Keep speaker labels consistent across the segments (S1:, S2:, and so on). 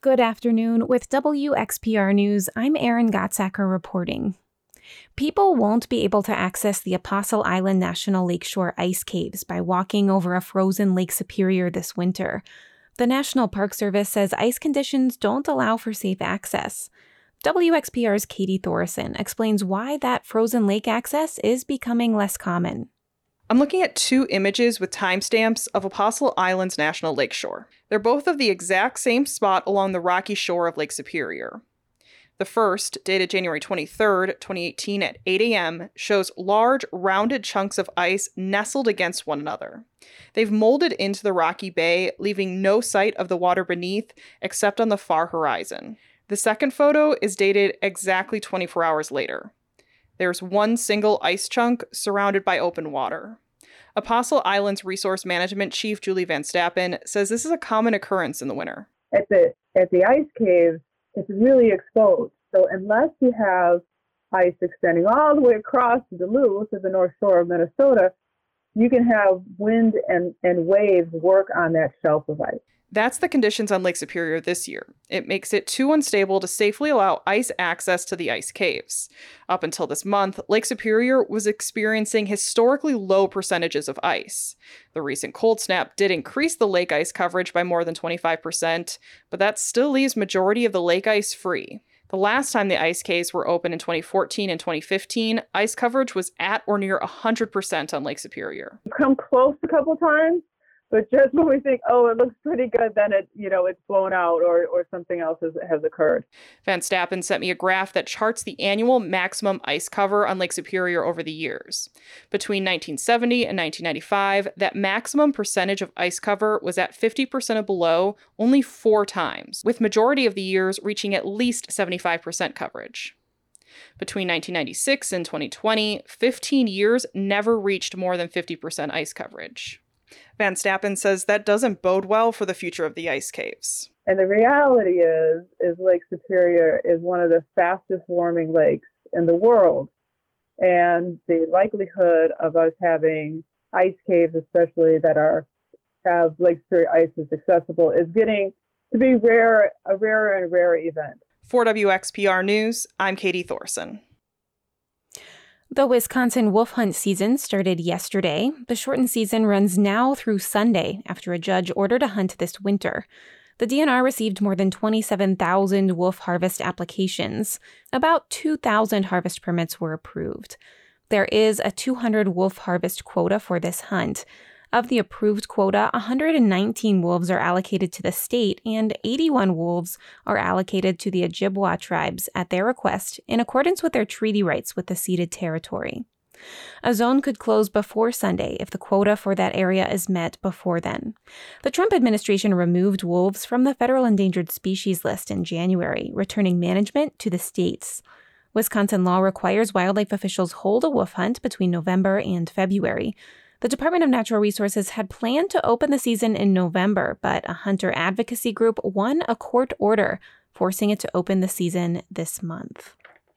S1: Good afternoon. With WXPR News, I'm Erin Gottsacker reporting. People won't be able to access the Apostle Island National Lakeshore ice caves by walking over a frozen Lake Superior this winter. The National Park Service says ice conditions don't allow for safe access. WXPR's Katie Thorson explains why that frozen lake access is becoming less common.
S2: I'm looking at two images with timestamps of Apostle Island's National Lakeshore. They're both of the exact same spot along the rocky shore of Lake Superior. The first, dated January 23rd, 2018 at 8 a.m., shows large, rounded chunks of ice nestled against one another. They've molded into the rocky bay, leaving no sight of the water beneath except on the far horizon. The second photo is dated exactly 24 hours later. There's one single ice chunk surrounded by open water. Apostle Island's Resource Management Chief Julie Van Stappen says this is a common occurrence in the winter.
S3: At the ice caves, it's really exposed. So unless you have ice extending all the way across Duluth to the north shore of Minnesota, you can have wind and waves work on that shelf of ice.
S2: That's the conditions on Lake Superior this year. It makes it too unstable to safely allow ice access to the ice caves. Up until this month, Lake Superior was experiencing historically low percentages of ice. The recent cold snap did increase the lake ice coverage by more than 25%, but that still leaves majority of the lake ice free. The last time the ice caves were open in 2014 and 2015, ice coverage was at or near 100% on Lake Superior.
S3: Come close a couple times. But just when we think, oh, it looks pretty good, then it's blown out or something else has occurred.
S2: Van Stappen sent me a graph that charts the annual maximum ice cover on Lake Superior over the years. Between 1970 and 1995, that maximum percentage of ice cover was at 50% or below only 4 times, with majority of the years reaching at least 75% coverage. Between 1996 and 2020, 15 years never reached more than 50% ice coverage. Van Stappen says that doesn't bode well for the future of the ice caves.
S3: And the reality is Lake Superior is one of the fastest warming lakes in the world. And the likelihood of us having ice caves, especially that have Lake Superior ice is accessible, is getting to be a rarer and rarer event.
S2: For WXPR News, I'm Katie Thorson.
S1: The Wisconsin wolf hunt season started yesterday. The shortened season runs now through Sunday after a judge ordered a hunt this winter. The DNR received more than 27,000 wolf harvest applications. About 2,000 harvest permits were approved. There is a 200 wolf harvest quota for this hunt. Of the approved quota, 119 wolves are allocated to the state and 81 wolves are allocated to the Ojibwa tribes at their request in accordance with their treaty rights with the ceded territory. A zone could close before Sunday if the quota for that area is met before then. The Trump administration removed wolves from the federal endangered species list in January, returning management to the states. Wisconsin law requires wildlife officials hold a wolf hunt between November and February. The Department of Natural Resources had planned to open the season in November, but a hunter advocacy group won a court order, forcing it to open the season this month.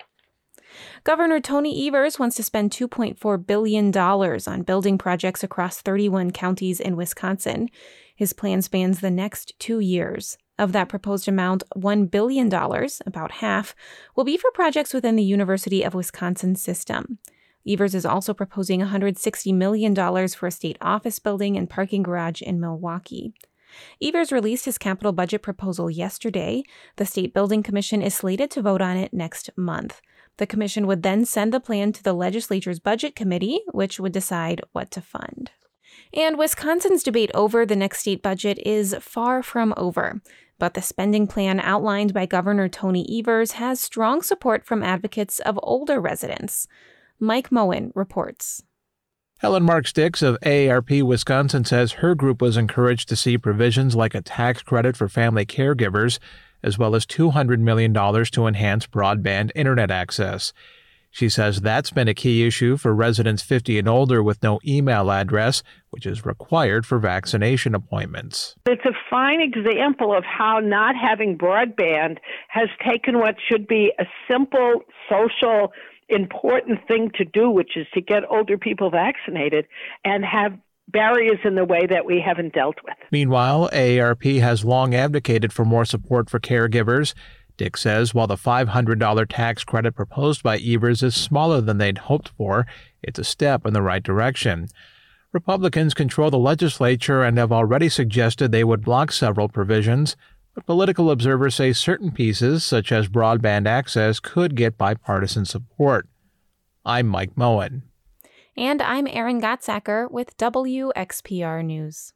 S1: Governor Tony Evers wants to spend $2.4 billion on building projects across 31 counties in Wisconsin. His plan spans the next 2 years. Of that proposed amount, $1 billion, about half, will be for projects within the University of Wisconsin system. Evers is also proposing $160 million for a state office building and parking garage in Milwaukee. Evers released his capital budget proposal yesterday. The State Building Commission is slated to vote on it next month. The commission would then send the plan to the legislature's budget committee, which would decide what to fund. And Wisconsin's debate over the next state budget is far from over. But the spending plan outlined by Governor Tony Evers has strong support from advocates of older residents. Mike Moen reports.
S4: Helen Marks Dix of AARP Wisconsin says her group was encouraged to see provisions like a tax credit for family caregivers, as well as $200 million to enhance broadband internet access. She says that's been a key issue for residents 50 and older with no email address, which is required for vaccination appointments.
S5: It's a fine example of how not having broadband has taken what should be a simple social important thing to do, which is to get older people vaccinated, and have barriers in the way that we haven't dealt with.
S4: Meanwhile, AARP has long advocated for more support for caregivers. Dick says while the $500 tax credit proposed by Evers is smaller than they'd hoped for, it's a step in the right direction. Republicans control the legislature and have already suggested they would block several provisions, but political observers say certain pieces, such as broadband access, could get bipartisan support. I'm Mike Moen.
S1: And I'm Erin Gottsacker with WXPR News.